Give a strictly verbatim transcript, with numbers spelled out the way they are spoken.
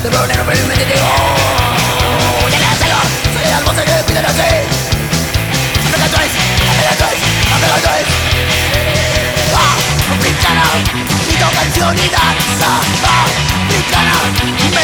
De pelo negro pero me digo ya le hago, soy las voces que piden así. Africa Trace, Africa Trace, Africa Trace. Ah, africana, grito canción y danza. Africana,